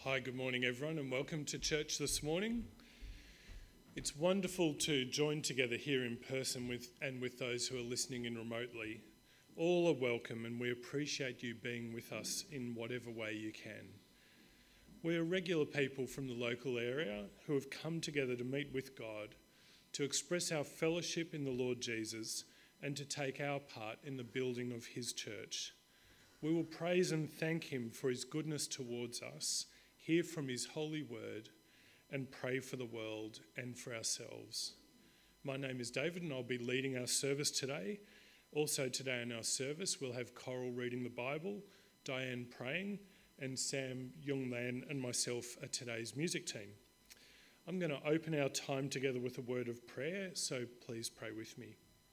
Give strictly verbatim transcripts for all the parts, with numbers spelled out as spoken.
Hi, good morning everyone, and welcome to church this morning. It's wonderful to join together here in person with and with those who are listening in remotely. All are welcome, and we appreciate you being with us in whatever way you can. We are regular people from the local area who have come together to meet with God, to express our fellowship in the Lord Jesus, and to take our part in the building of his church. We will praise and thank him for his goodness towards us, hear from his holy word, and pray for the world and for ourselves. My name is David, and I'll be leading our service today. Also today in our service, we'll have Coral reading the Bible, Diane praying, and Sam Younglan and myself are today's music team. I'm going to open our time together with a word of prayer, so please pray with me.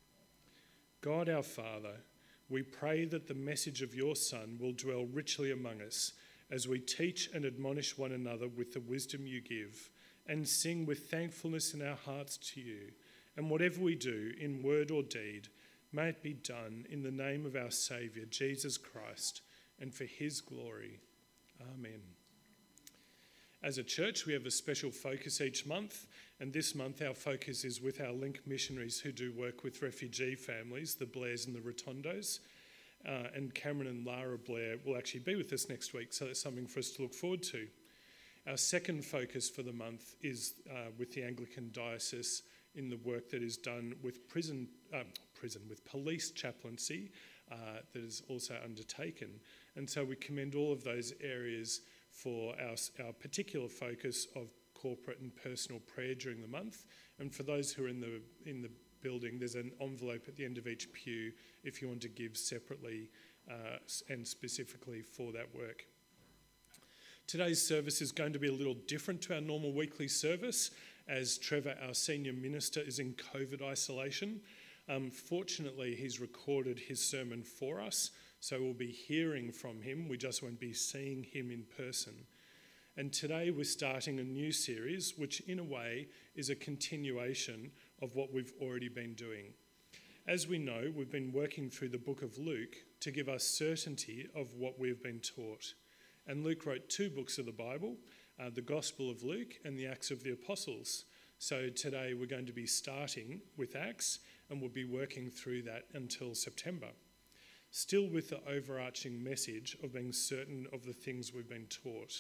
God our Father, we pray that the message of your Son will dwell richly among us as we teach and admonish one another with the wisdom you give, and sing with thankfulness in our hearts to you. And whatever we do, in word or deed, may it be done in the name of our Saviour, Jesus Christ, and for his glory. Amen. As a church, we have a special focus each month, and this month our focus is with our Link missionaries who do work with refugee families, the Blairs and the Rotondos. Uh, and Cameron and Lara Blair will actually be with us next week, so that's something for us to look forward to. Our second focus for the month is uh, with the Anglican Diocese in the work that is done with prison, uh, prison with police chaplaincy uh, that is also undertaken. And so we commend all of those areas for our, our particular focus of corporate and personal prayer during the month. And for those who are in the in the building, there's an envelope at the end of each pew if you want to give separately uh, and specifically for that work. Today's service is going to be a little different to our normal weekly service, as Trevor, our senior minister, is in COVID isolation. Um, fortunately, he's recorded his sermon for us, so we'll be hearing from him. We just won't be seeing him in person. And today we're starting a new series, which in a way is a continuation of what we've already been doing. As we know, we've been working through the book of Luke to give us certainty of what we've been taught. And Luke wrote two books of the Bible, uh, the Gospel of Luke and the Acts of the Apostles. So today we're going to be starting with Acts, and we'll be working through that until September, still with the overarching message of being certain of the things we've been taught.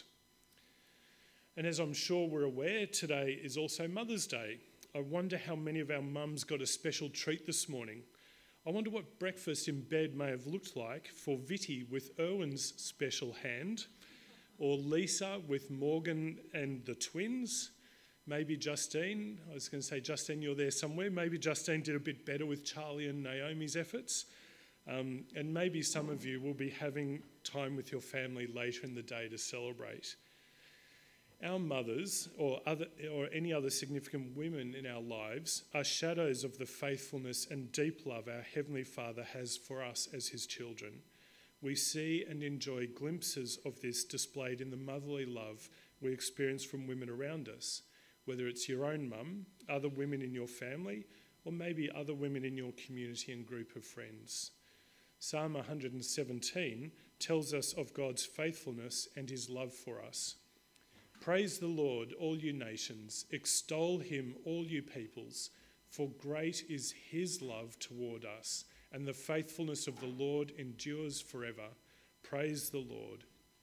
And as I'm sure we're aware, today is also Mother's Day. I wonder how many of our mums got a special treat this morning. I wonder what breakfast in bed may have looked like for Vitty with Erwin's special hand, or Lisa with Morgan and the twins. Maybe Justine, I was going to say, Justine, you're there somewhere. Maybe Justine did a bit better with Charlie and Naomi's efforts. Um, and maybe some of you will be having time with your family later in the day to celebrate. Our mothers, or other, or any other significant women in our lives, are shadows of the faithfulness and deep love our Heavenly Father has for us as his children. We see and enjoy glimpses of this displayed in the motherly love we experience from women around us, whether it's your own mum, other women in your family, or maybe other women in your community and group of friends. Psalm one seventeen tells us of God's faithfulness and his love for us. Praise the Lord, all you nations. Extol him, all you peoples. For great is his love toward us, and the faithfulness of the Lord endures forever. Praise the Lord.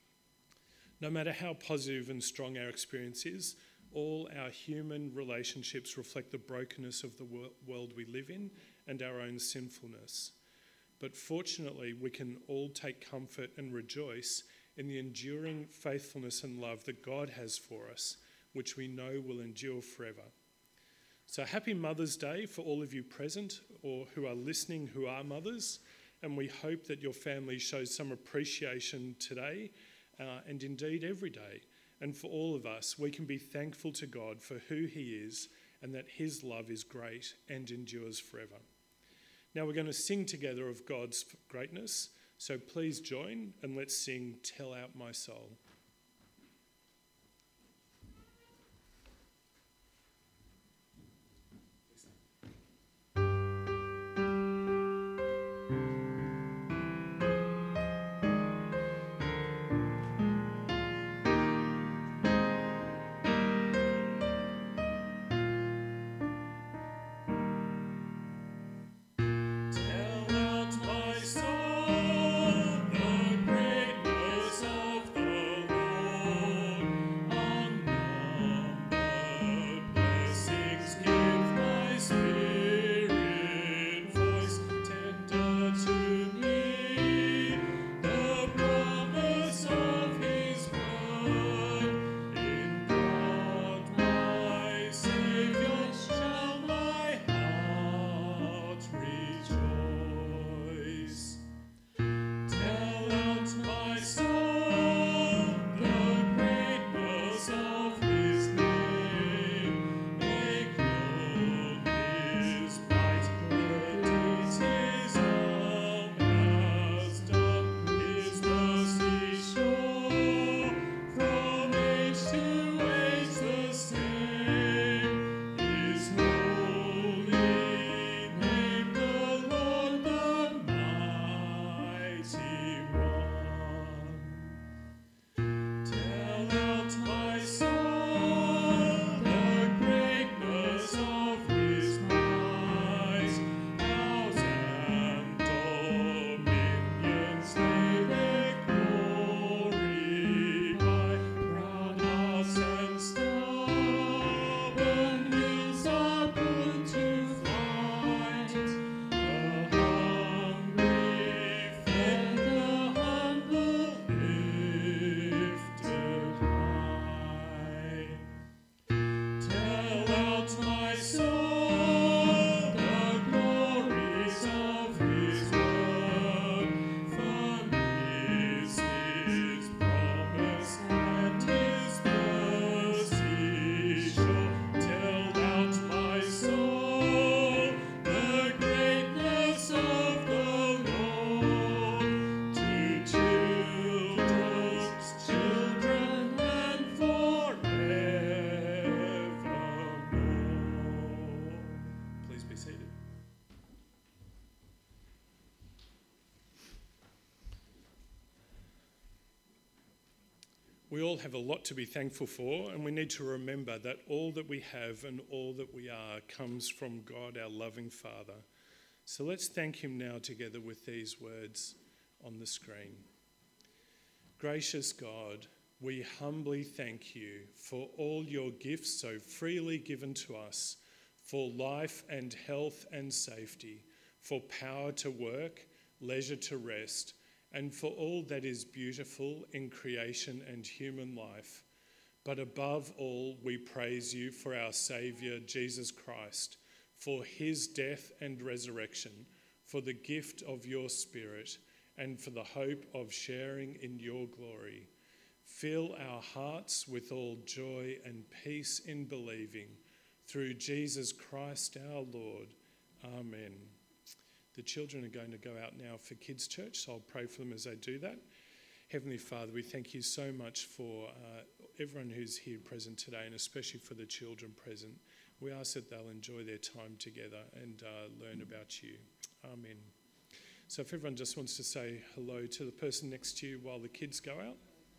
No matter how positive and strong our experience is, all our human relationships reflect the brokenness of the world we live in and our own sinfulness. But fortunately, we can all take comfort and rejoice in the enduring faithfulness and love that God has for us, which we know will endure forever. So happy Mother's Day for all of you present or who are listening who are mothers, and we hope that your family shows some appreciation today uh, and indeed every day. And for all of us, we can be thankful to God for who he is and that his love is great and endures forever. Now we're going to sing together of God's greatness. So please join and let's sing Tell Out My Soul. We all have a lot to be thankful for, and we need to remember that all that we have and all that we are comes from God, our loving Father. So let's thank him now together with these words on the screen. Gracious God, we humbly thank you for all your gifts so freely given to us, for life and health and safety, for power to work, leisure to rest, and for all that is beautiful in creation and human life. But above all, we praise you for our Saviour, Jesus Christ, for his death and resurrection, for the gift of your Spirit, and for the hope of sharing in your glory. Fill our hearts with all joy and peace in believing, through Jesus Christ our Lord. Amen. The children are going to go out now for Kids Church, so I'll pray for them as they do that. Heavenly Father, we thank you so much for uh, everyone who's here present today, and especially for the children present. We ask that they'll enjoy their time together and uh, learn about you. Amen. So if everyone just wants to say hello to the person next to you while the kids go out.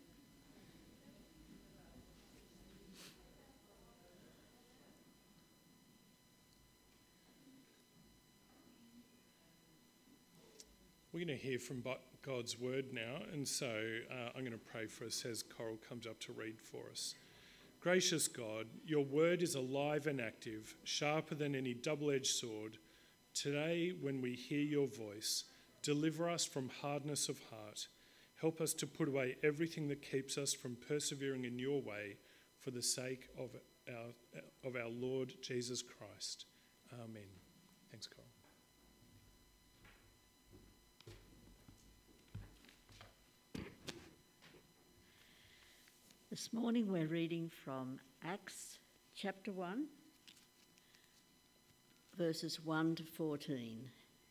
We're going to hear from God's word now, and so uh, I'm going to pray for us as Coral comes up to read for us. Gracious God, your word is alive and active, sharper than any double-edged sword. Today, when we hear your voice, deliver us from hardness of heart. Help us to put away everything that keeps us from persevering in your way for the sake of our, of our Lord Jesus Christ. Amen. Thanks, Coral. This morning we're reading from Acts chapter one, verses one to fourteen.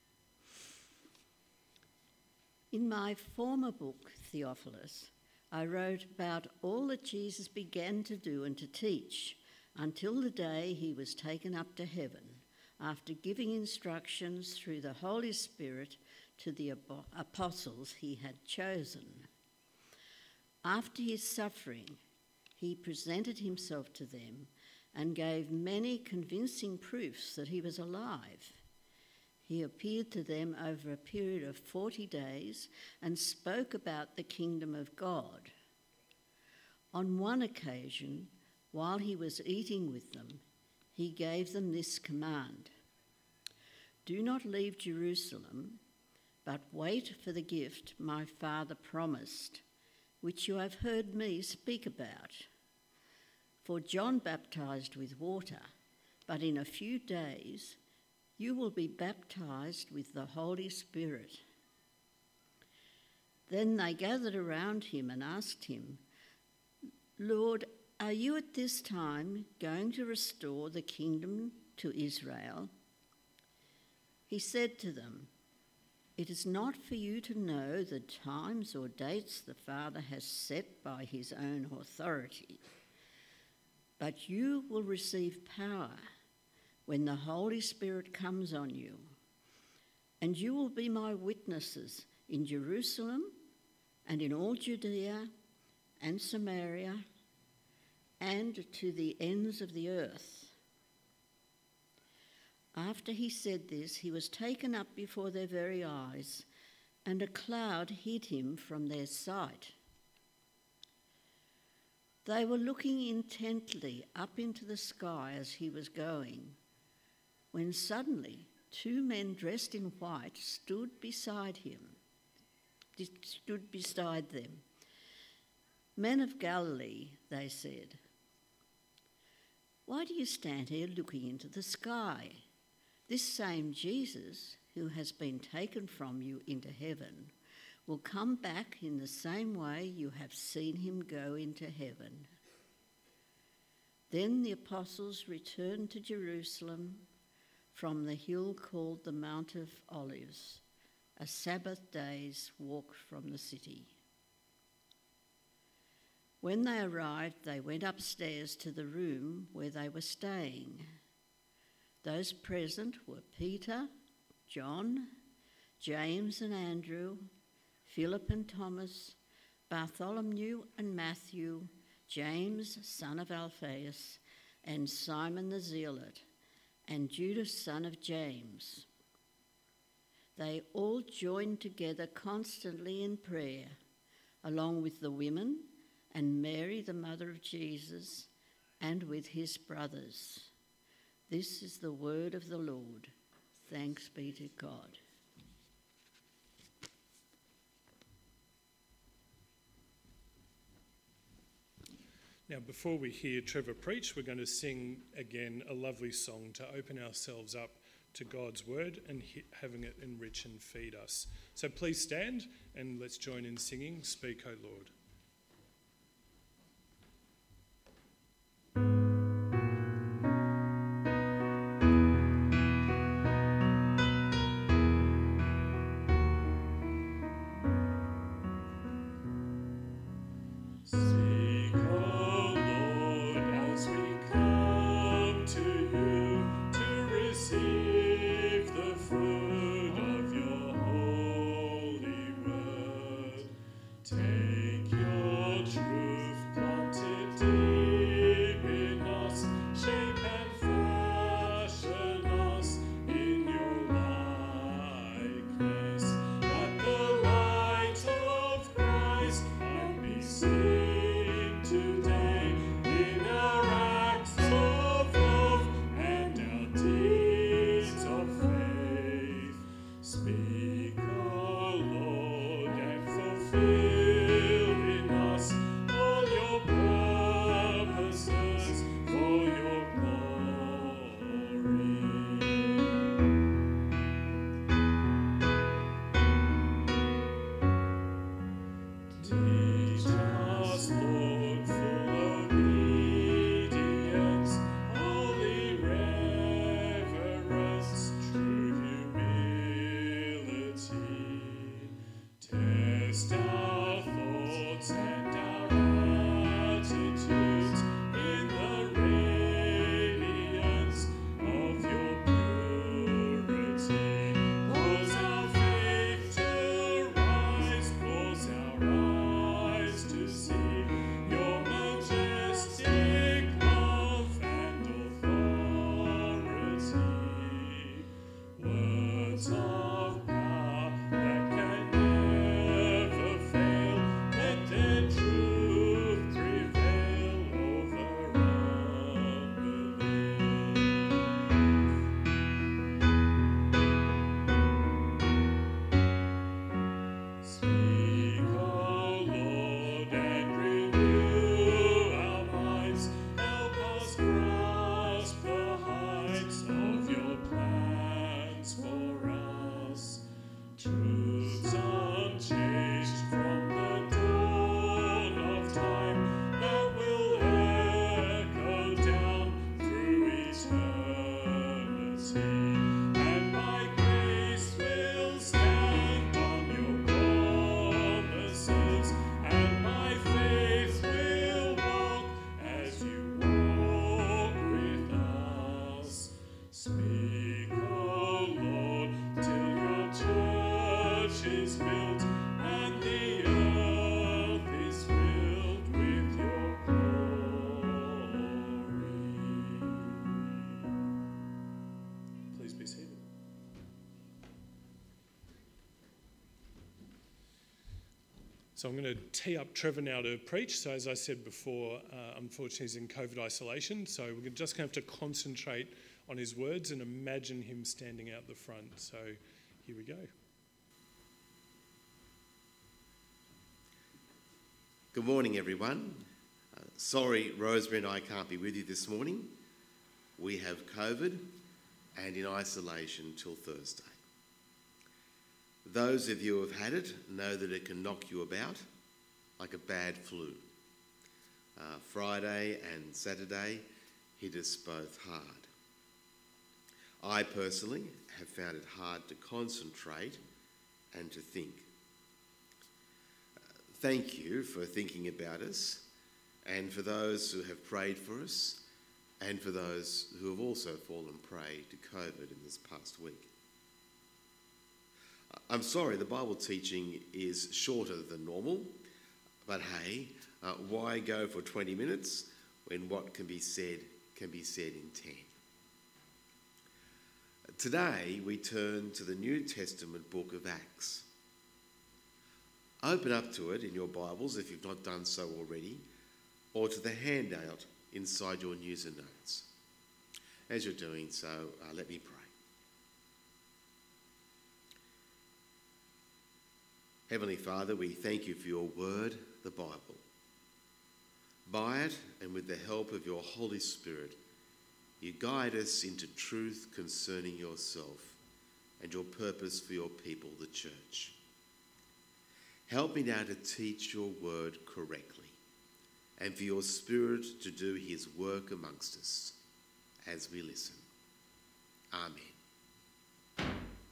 In my former book, Theophilus, I wrote about all that Jesus began to do and to teach until the day he was taken up to heaven, after giving instructions through the Holy Spirit to the apostles he had chosen. After his suffering, he presented himself to them and gave many convincing proofs that he was alive. He appeared to them over a period of forty days and spoke about the kingdom of God. On one occasion, while he was eating with them, he gave them this command: "Do not leave Jerusalem, but wait for the gift my Father promised, which you have heard me speak about. For John baptized with water, but in a few days you will be baptized with the Holy Spirit." Then they gathered around him and asked him, "Lord, are you at this time going to restore the kingdom to Israel?" He said to them, "It is not for you to know the times or dates the Father has set by his own authority, but you will receive power when the Holy Spirit comes on you, and you will be my witnesses in Jerusalem and in all Judea and Samaria and to the ends of the earth." After he said this, he was taken up before their very eyes, and a cloud hid him from their sight. They were looking intently up into the sky as he was going, when suddenly two men dressed in white stood beside him, stood beside them. "Men of Galilee," they said, "why do you stand here looking into the sky? This same Jesus, who has been taken from you into heaven, will come back in the same way you have seen him go into heaven." Then the apostles returned to Jerusalem from the hill called the Mount of Olives, a Sabbath day's walk from the city. When they arrived, they went upstairs to the room where they were staying. Those present were Peter, John, James and Andrew, Philip and Thomas, Bartholomew and Matthew, James, son of Alphaeus, and Simon the Zealot, and Judas, son of James. They all joined together constantly in prayer, along with the women and Mary, the mother of Jesus, and with his brothers. This is the word of the Lord. Thanks be to God. Now, before we hear Trevor preach, we're going to sing again a lovely song to open ourselves up to God's word and he- having it enrich and feed us. So please stand and let's join in singing, Speak, O Lord. So I'm going to tee up Trevor now to preach. So as I said before, uh, unfortunately he's in COVID isolation. So we're just going to have to concentrate on his words and imagine him standing out the front. So here we go. Good morning, everyone. Uh, sorry, Rosemary and I can't be with you this morning. We have COVID and in isolation till Thursday. Those of you who have had it know that it can knock you about like a bad flu. Uh, Friday and Saturday hit us both hard. I personally have found it hard to concentrate and to think. Uh, thank you for thinking about us, and for those who have prayed for us, and for those who have also fallen prey to COVID in this past week. I'm sorry, the Bible teaching is shorter than normal, But hey, uh, why go for twenty minutes when what can be said can be said in ten? Today we turn to the New Testament book of Acts. Open up to it in your Bibles if you've not done so already, or to the handout inside your news and notes. As you're doing so, uh, let me pray. Heavenly Father, we thank you for your word, the Bible. By it, and with the help of your Holy Spirit, you guide us into truth concerning yourself and your purpose for your people, the church. Help me now to teach your word correctly, and for your Spirit to do his work amongst us as we listen. Amen.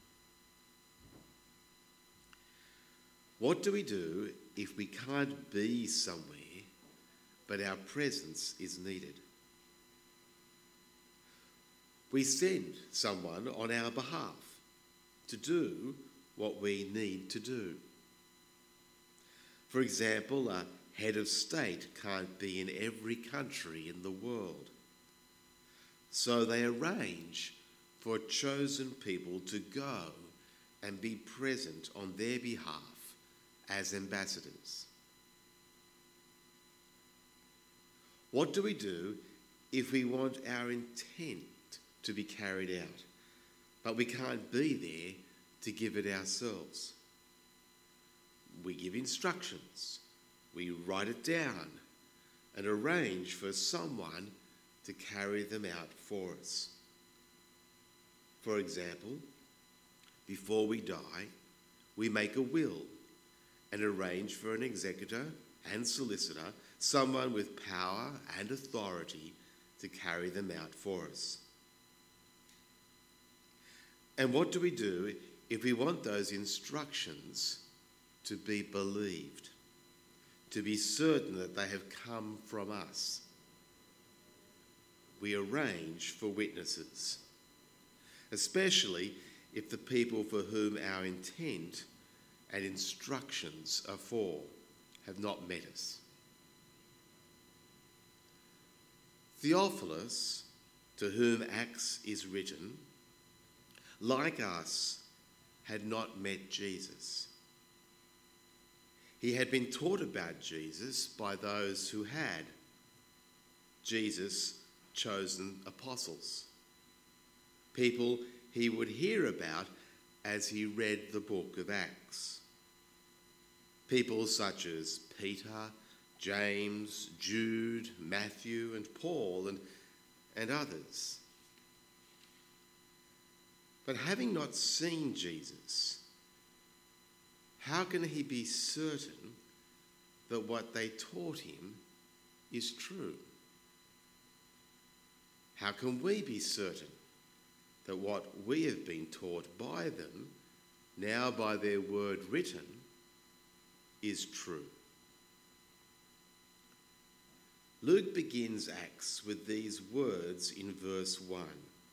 What do we do if we can't be somewhere, but our presence is needed? We send someone on our behalf to do what we need to do. For example, a head of state can't be in every country in the world. So they arrange for chosen people to go and be present on their behalf as ambassadors. What do we do if we want our intent to be carried out, but we can't be there to give it ourselves? We give instructions, we write it down, and arrange for someone to carry them out for us. For example, before we die, we make a will and arrange for an executor and solicitor, someone with power and authority to carry them out for us. And what do we do if we want those instructions to be believed, to be certain that they have come from us? We arrange for witnesses, especially if the people for whom our intent and instructions are for have not met us. Theophilus, to whom Acts is written, like us, had not met Jesus. He had been taught about Jesus by those who had, Jesus' chosen apostles, people he would hear about as he read the book of Acts. People such as Peter, James, Jude, Matthew, and Paul, and, and others. But having not seen Jesus, how can he be certain that what they taught him is true? How can we be certain that what we have been taught by them, now by their word written, is true? Luke begins Acts with these words in verse one.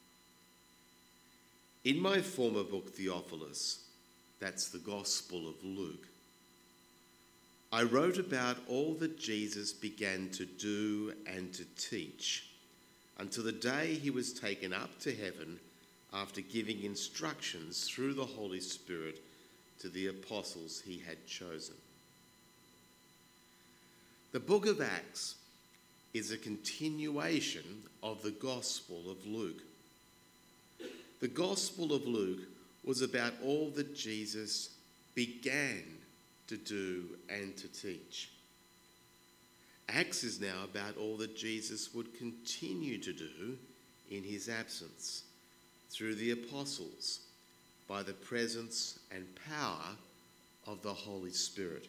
In my former book, Theophilus, that's the Gospel of Luke, I wrote about all that Jesus began to do and to teach until the day he was taken up to heaven after giving instructions through the Holy Spirit to the apostles he had chosen. The book of Acts is a continuation of the Gospel of Luke. The Gospel of Luke was about all that Jesus began to do and to teach. Acts is now about all that Jesus would continue to do in his absence through the apostles by the presence and power of the Holy Spirit.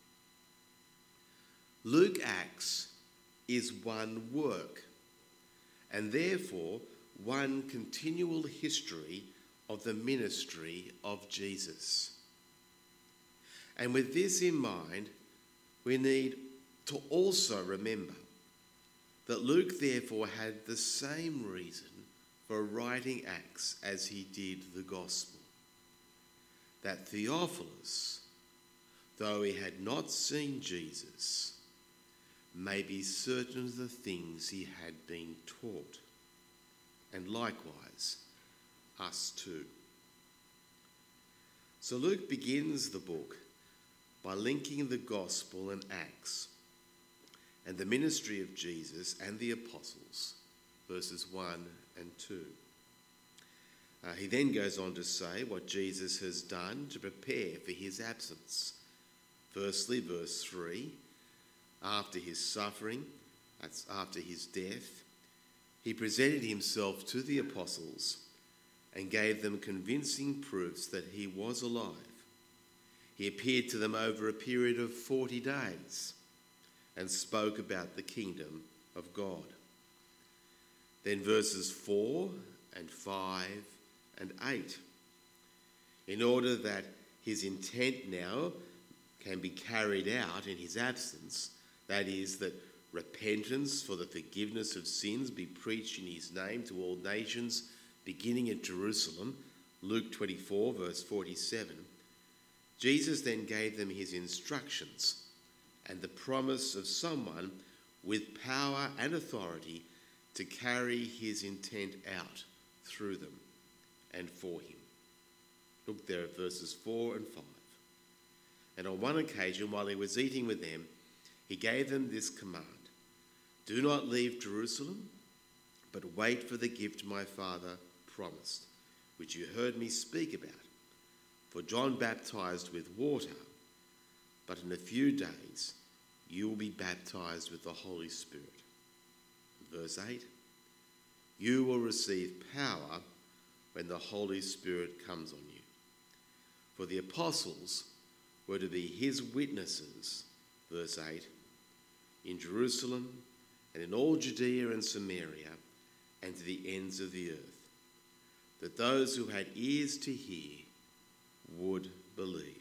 Luke Acts is one work, and therefore one continual history of the ministry of Jesus. And with this in mind, we need to also remember that Luke therefore had the same reason for writing Acts as he did the Gospel, that Theophilus, though he had not seen Jesus, may be certain of the things he had been taught, and likewise us too. So Luke begins the book by linking the gospel and Acts and the ministry of Jesus and the apostles, verses one and two. Uh, he then goes on to say what Jesus has done to prepare for his absence. Firstly, verse three, after his suffering, that's after his death, he presented himself to the apostles and gave them convincing proofs that he was alive. He appeared to them over a period of forty days and spoke about the kingdom of God. Then verses four and five and eight. In order that his intent now can be carried out in his absence, that is, that repentance for the forgiveness of sins be preached in his name to all nations, beginning at Jerusalem, Luke twenty-four, verse forty-seven, Jesus then gave them his instructions and the promise of someone with power and authority to carry his intent out through them and for him. Look there at verses four and five. And on one occasion, while he was eating with them, he gave them this command: do not leave Jerusalem, but wait for the gift my Father promised, which you heard me speak about. For John baptized with water, but in a few days you will be baptized with the Holy Spirit. Verse eight, you will receive power when the Holy Spirit comes on you. For the apostles were to be his witnesses, verse eight, in Jerusalem and in all Judea and Samaria and to the ends of the earth, that those who had ears to hear would believe.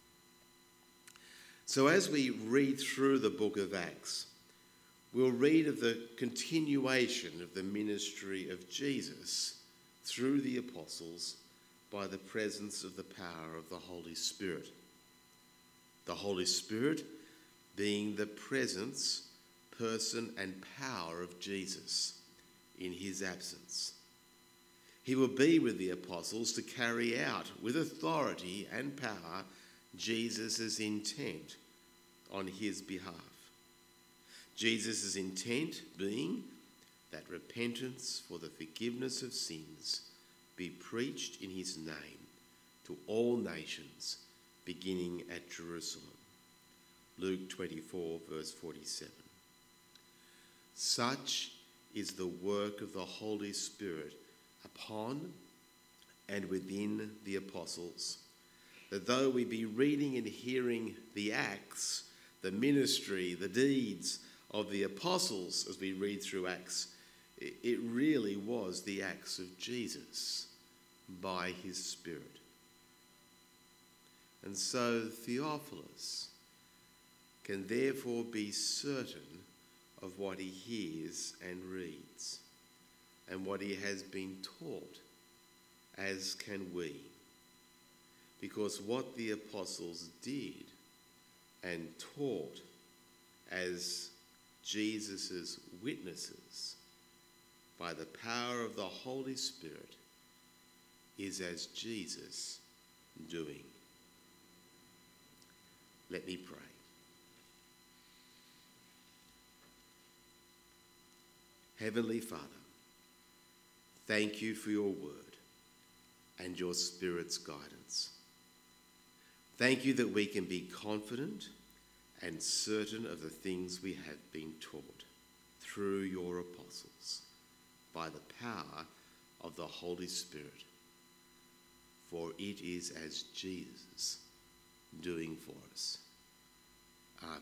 So as we read through the book of Acts, we'll read of the continuation of the ministry of Jesus through the apostles by the presence of the power of the Holy Spirit. The Holy Spirit being the presence, person and power of Jesus in his absence. He will be with the apostles to carry out with authority and power Jesus' intent on his behalf. Jesus' intent being that repentance for the forgiveness of sins be preached in his name to all nations, beginning at Jerusalem. Luke twenty-four, verse forty-seven. Such is the work of the Holy Spirit upon and within the apostles, that though we be reading and hearing the acts, the ministry, the deeds of the apostles as we read through Acts, it really was the acts of Jesus by his Spirit. And so Theophilus can therefore be certain of what he hears and reads and what he has been taught, as can we. Because what the apostles did and taught as Jesus' witnesses by the power of the Holy Spirit is as Jesus doing. Let me pray. Heavenly Father, thank you for your word and your Spirit's guidance. Thank you that we can be confident and certain of the things we have been taught through your apostles by the power of the Holy Spirit. For it is as Jesus doing for us. Amen.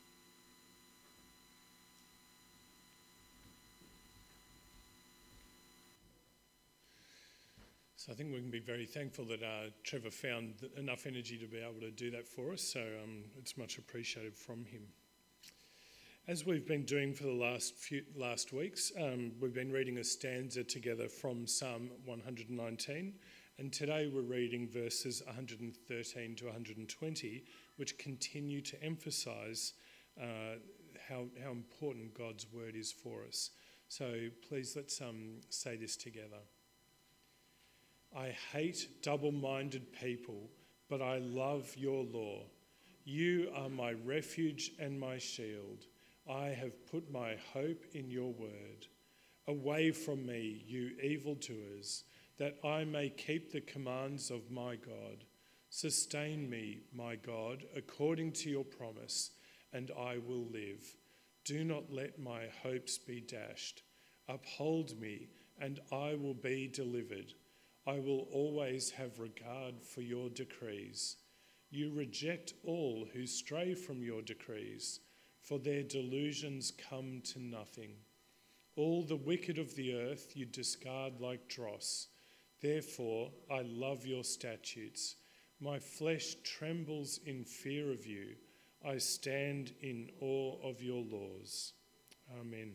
So I think we can be very thankful that uh, Trevor found enough energy to be able to do that for us, so um, it's much appreciated from him. As we've been doing for the last few last weeks, um, we've been reading a stanza together from Psalm one hundred nineteen, and today we're reading verses one hundred thirteen to one hundred twenty, which continue to emphasise uh, how, how important God's word is for us. So please let's um, say this together. I hate double-minded people, but I love your law. You are my refuge and my shield. I have put my hope in your word. Away from me, you evildoers, that I may keep the commands of my God. Sustain me, my God, according to your promise, and I will live. Do not let my hopes be dashed. Uphold me, and I will be delivered. I will always have regard for your decrees. You reject all who stray from your decrees, for their delusions come to nothing. All the wicked of the earth you discard like dross. Therefore, I love your statutes. My flesh trembles in fear of you. I stand in awe of your laws. Amen.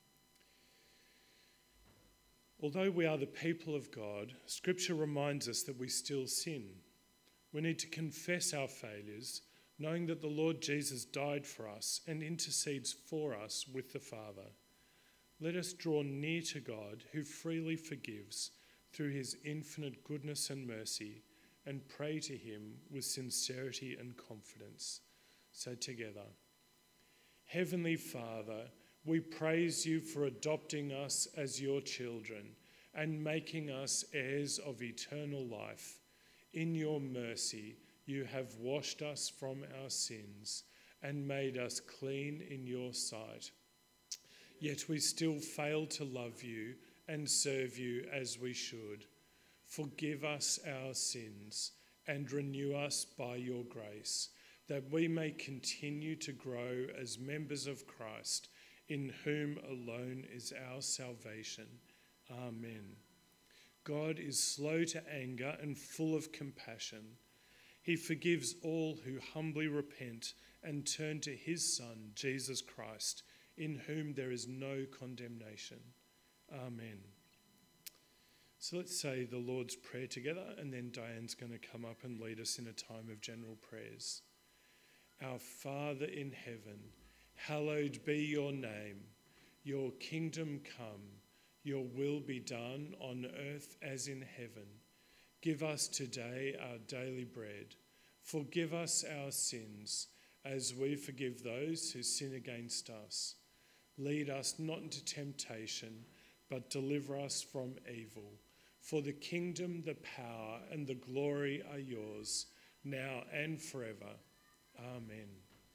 Although we are the people of God, Scripture reminds us that we still sin. We need to confess our failures, knowing that the Lord Jesus died for us and intercedes for us with the Father. Let us draw near to God, who freely forgives through his infinite goodness and mercy, and pray to him with sincerity and confidence. So together, Heavenly Father, we praise you for adopting us as your children and making us heirs of eternal life. In your mercy, you have washed us from our sins and made us clean in your sight. Yet we still fail to love you and serve you as we should. Forgive us our sins and renew us by your grace, that we may continue to grow as members of Christ, in whom alone is our salvation. Amen. God is slow to anger and full of compassion. He forgives all who humbly repent and turn to his Son, Jesus Christ, in whom there is no condemnation. Amen. So let's say the Lord's Prayer together, and then Diane's going to come up and lead us in a time of general prayers. Our Father in heaven, hallowed be your name. Your kingdom come. Your will be done on earth as in heaven. Give us today our daily bread. Forgive us our sins, as we forgive those who sin against us. Lead us not into temptation, but deliver us from evil. For the kingdom, the power, and the glory are yours, now and forever. Amen.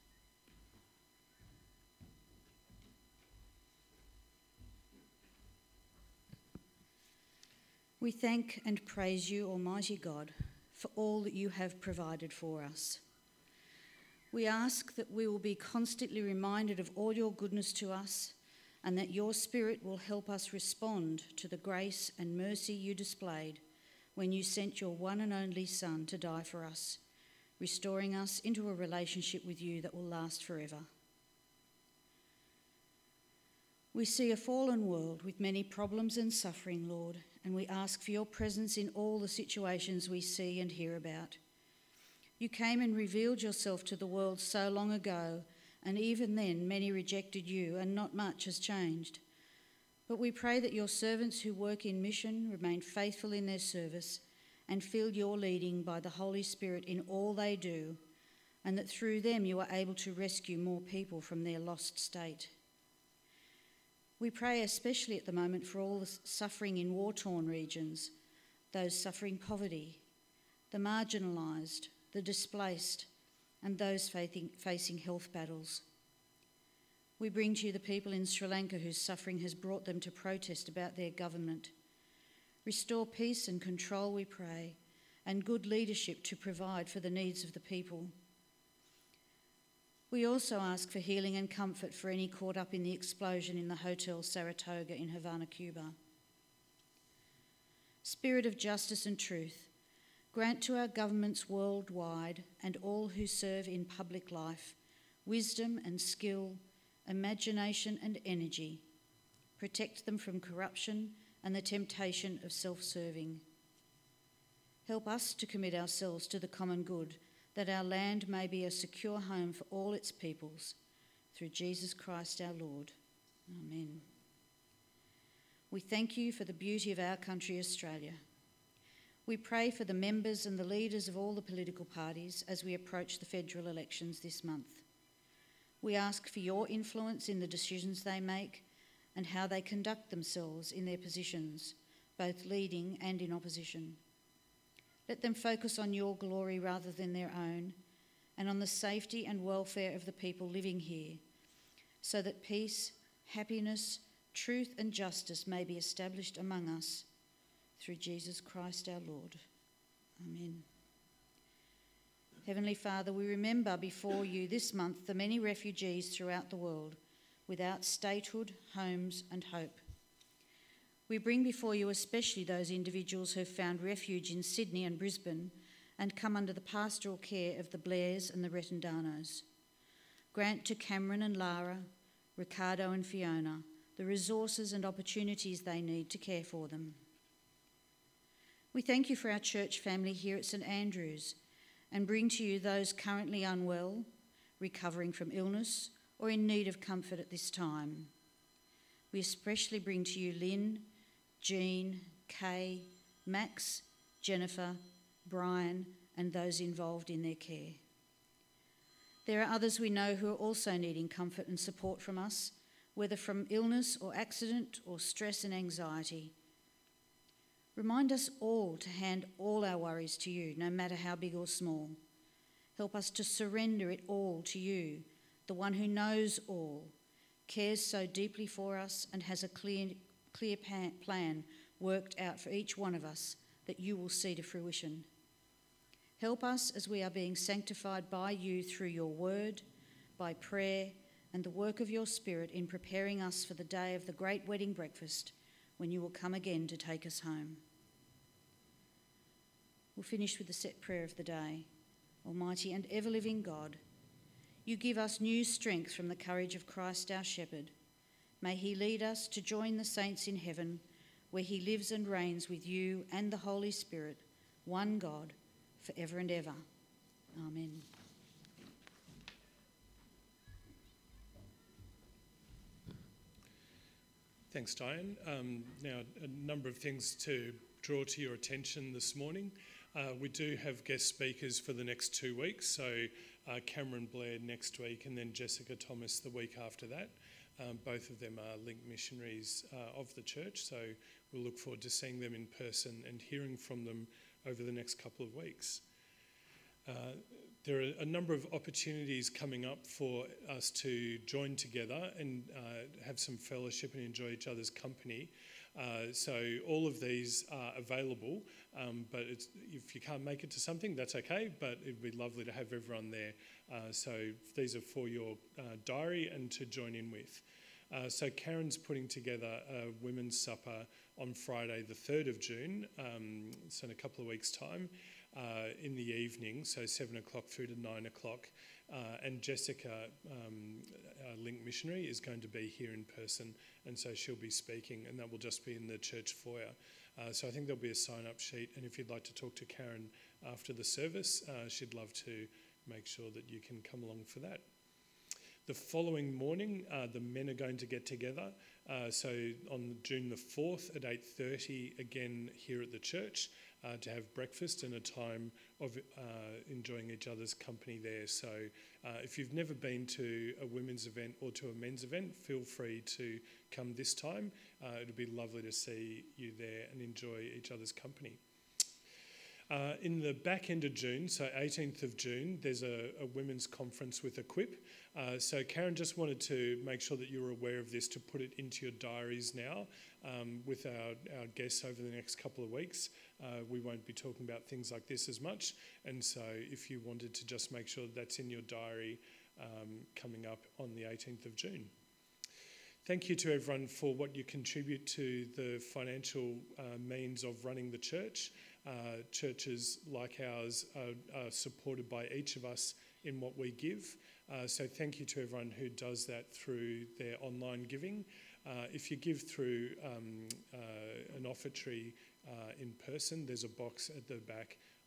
We thank and praise you, Almighty God, for all that you have provided for us. We ask that we will be constantly reminded of all your goodness to us, and that your Spirit will help us respond to the grace and mercy you displayed when you sent your one and only Son to die for us, restoring us into a relationship with you that will last forever. We see a fallen world with many problems and suffering, Lord, and we ask for your presence in all the situations we see and hear about. You came and revealed yourself to the world so long ago, and even then many rejected you, and not much has changed. But we pray that your servants who work in mission remain faithful in their service and feel your leading by the Holy Spirit in all they do, and that through them you are able to rescue more people from their lost state. We pray especially at the moment for all the suffering in war-torn regions, those suffering poverty, the marginalised, the displaced, and those facing health battles. We bring to you the people in Sri Lanka whose suffering has brought them to protest about their government. Restore peace and control, we pray, and good leadership to provide for the needs of the people. We also ask for healing and comfort for any caught up in the explosion in the Hotel Saratoga in Havana, Cuba. Spirit of justice and truth, grant to our governments worldwide and all who serve in public life wisdom and skill, imagination and energy. Protect them from corruption and the temptation of self-serving. Help us to commit ourselves to the common good, that our land may be a secure home for all its peoples, through Jesus Christ our Lord. Amen. We thank you for the beauty of our country, Australia. We pray for the members and the leaders of all the political parties as we approach the federal elections this month. We ask for your influence in the decisions they make and how they conduct themselves in their positions, both leading and in opposition. Let them focus on your glory rather than their own, and on the safety and welfare of the people living here, so that peace, happiness, truth and justice may be established among us, through Jesus Christ our Lord. Amen. Heavenly Father, we remember before you this month the many refugees throughout the world without statehood, homes and hope. We bring before you especially those individuals who have found refuge in Sydney and Brisbane and come under the pastoral care of the Blairs and the Retendanos. Grant to Cameron and Lara, Ricardo and Fiona the resources and opportunities they need to care for them. We thank you for our church family here at St Andrews and bring to you those currently unwell, recovering from illness, or in need of comfort at this time. We especially bring to you Lynn, Jean, Kay, Max, Jennifer, Brian, and those involved in their care. There are others we know who are also needing comfort and support from us, whether from illness or accident or stress and anxiety. Remind us all to hand all our worries to you, no matter how big or small. Help us to surrender it all to you, the one who knows all, cares so deeply for us and has a clear, clear plan worked out for each one of us that you will see to fruition. Help us as we are being sanctified by you through your word, by prayer, and the work of your Spirit in preparing us for the day of the great wedding breakfast when you will come again to take us home. We'll finish with the set prayer of the day. Almighty and ever-living God, you give us new strength from the courage of Christ our shepherd. May he lead us to join the saints in heaven, where he lives and reigns with you and the Holy Spirit, one God, forever and ever. Amen. Thanks, Diane. Um, now, a number of things to draw to your attention this morning. Uh, we do have guest speakers for the next two weeks, so uh, Cameron Blair next week and then Jessica Thomas the week after that. Um, both of them are linked missionaries uh, of the church, so we'll look forward to seeing them in person and hearing from them over the next couple of weeks. Uh, there are a number of opportunities coming up for us to join together and uh, have some fellowship and enjoy each other's company. Uh, so all of these are available, um, but it's, if you can't make it to something, that's okay, but it'd be lovely to have everyone there. Uh, so these are for your uh, diary and to join in with. Uh, so Karen's putting together a women's supper on Friday the third of June, um, so in a couple of weeks' time, uh, in the evening, so seven o'clock through to nine o'clock. Uh, and Jessica, um, our Link missionary, is going to be here in person, and so she'll be speaking, and that will just be in the church foyer. Uh, so I think there'll be a sign-up sheet, and if you'd like to talk to Karen after the service, uh, she'd love to make sure that you can come along for that. The following morning, uh, the men are going to get together. Uh, so on June the fourth at eight thirty, again here at the church, uh, to have breakfast and a time of uh, enjoying each other's company there. So uh, if you've never been to a women's event or to a men's event, feel free to come this time. Uh, it'll be lovely to see you there and enjoy each other's company. Uh, in the back end of June, so eighteenth of June, there's a, a women's conference with Equip. Uh, so Karen just wanted to make sure that you were aware of this, to put it into your diaries now um, with our, our guests over the next couple of weeks. Uh, we won't be talking about things like this as much, and so if you wanted to just make sure that's in your diary um, coming up on the eighteenth of June. Thank you to everyone for what you contribute to the financial uh, means of running the church. Uh, churches like ours are, are supported by each of us in what we give. Uh, so thank you to everyone who does that through their online giving. Uh, if you give through um, uh, an offertory uh, in person, there's a box at the back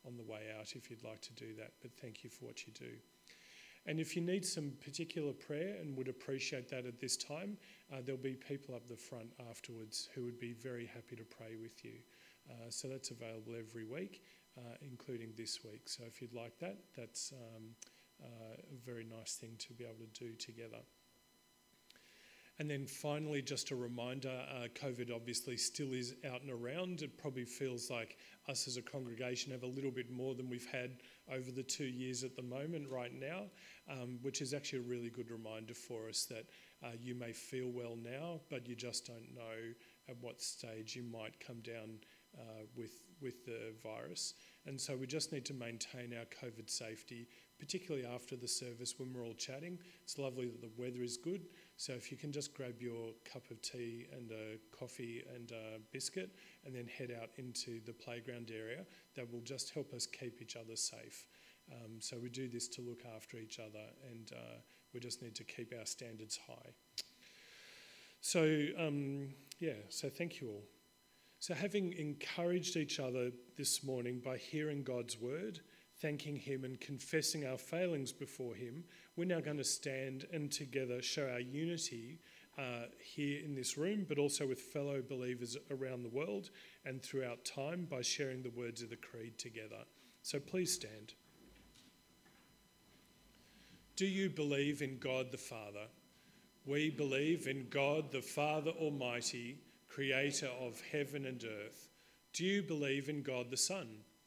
on the way out if you'd like to do that. But thank you for what you do. And if you need some particular prayer and would appreciate that at this time, uh, there'll be people up the front afterwards who would be very happy to pray with you. Uh, so that's available every week, uh, including this week. So if you'd like that, that's um, uh, a very nice thing to be able to do together. And then finally, just a reminder, uh, COVID obviously still is out and around. It probably feels like us as a congregation have a little bit more than we've had over the two years at the moment right now, um, which is actually a really good reminder for us that uh, you may feel well now, but you just don't know at what stage you might come down uh, with, with the virus. And so we just need to maintain our COVID safety, particularly after the service when we're all chatting. It's lovely that the weather is good. So if you can just grab your cup of tea and a coffee and a biscuit and then head out into the playground area, that will just help us keep each other safe. Um, so we do this to look after each other, and uh, we just need to keep our standards high. So, um, yeah, so thank you all. So having encouraged each other this morning by hearing God's word, thanking him and confessing our failings before him, we're now going to stand and together show our unity uh, here in this room, but also with fellow believers around the world and throughout time by sharing the words of the Creed together. So please stand. Do you believe in God the Father? We believe in God the Father Almighty, creator of heaven and earth. Do you believe in God the Son?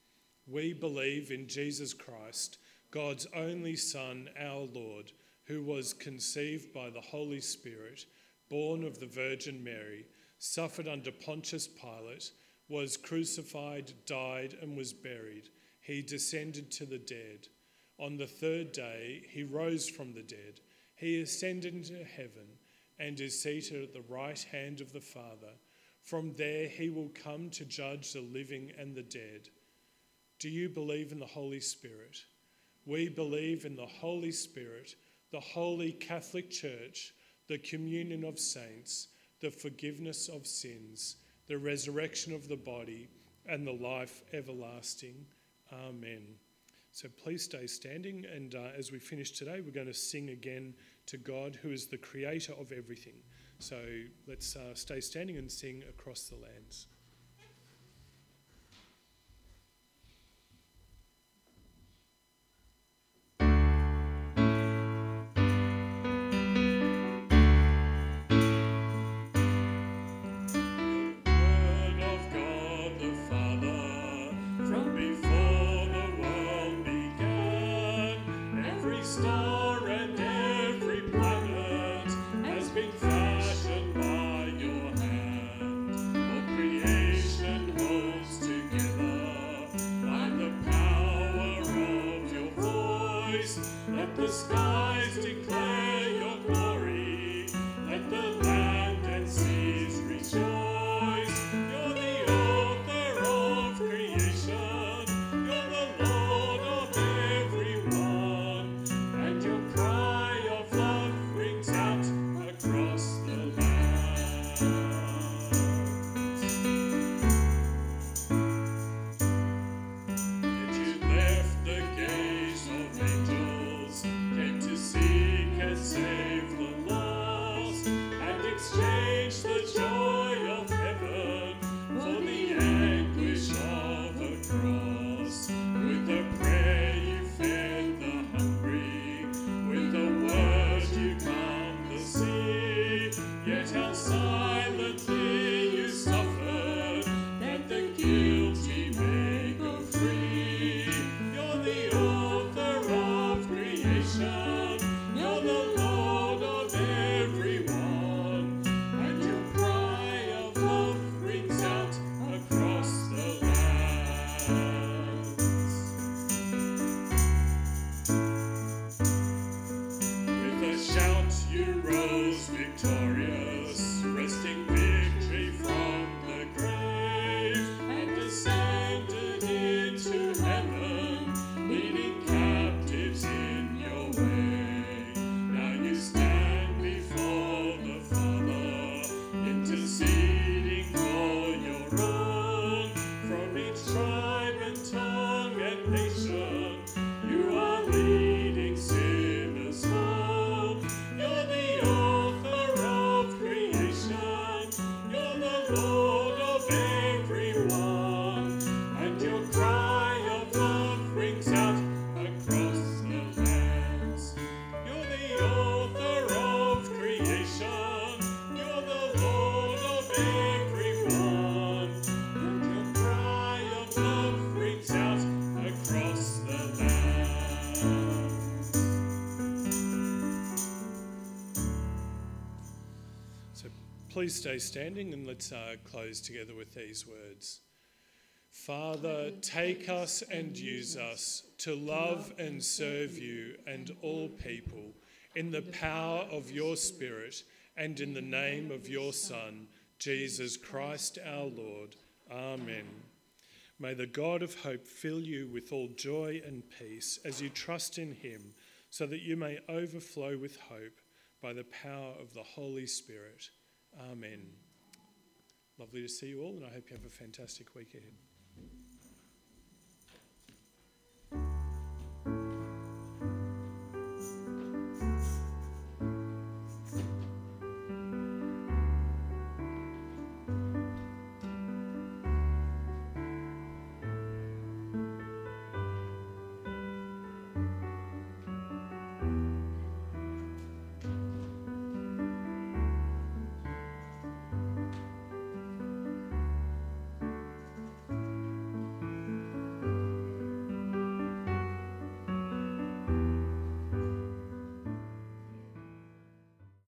We believe in Jesus Christ, God's only Son, our Lord, who was conceived by the Holy Spirit, born of the Virgin Mary, suffered under Pontius Pilate, was crucified, died, and was buried. He descended to the dead. On the third day, he rose from the dead. He ascended into heaven and is seated at the right hand of the Father. From there, he will come to judge the living and the dead. Do you believe in the Holy Spirit? We believe in the Holy Spirit, the Holy Catholic Church, the communion of saints, the forgiveness of sins, the resurrection of the body, and the life everlasting. Amen. So please stay standing, and uh, as we finish today, we're going to sing again to God, who is the creator of everything. So let's uh, stay standing and sing Across the Lands. Came to please stay standing and let's uh, close together with these words. Father, take us and use us to love and serve you and all people in the power of your Spirit and in the name of your Son, Jesus Christ our Lord. Amen. May the God of hope fill you with all joy and peace as you trust in him, so that you may overflow with hope by the power of the Holy Spirit. Amen. Lovely to see you all, and I hope you have a fantastic week ahead.